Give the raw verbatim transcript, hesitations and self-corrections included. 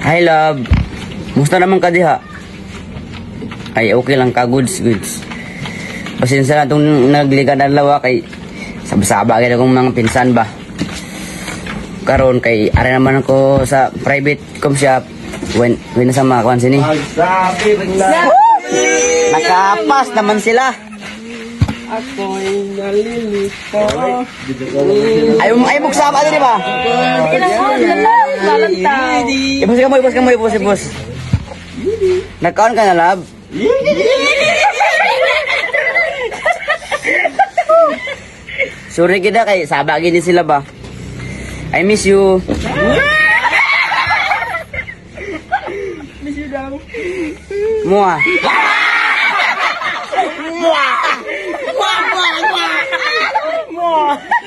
Hi love. Musta naman ka diha? Ay okay lang ka, goods goods. Pasensya na itong nagligan ng lawa kay sabsaba agad akong mga pinsan ba. Karon kay ara naman ako sa private com shop. When when sa mga kwan sini. Sabi lang. Nakapas naman sila. Ako'y nalilito. Ay ay mugsama din ba? Ibos ka mo, ibos ka mo, ibos, ibos. Nagkaon ka na, love? Sorry kita kay sabagin din sila ba? I miss you. Miss you daw. Mua. Mua. Mua. Mua.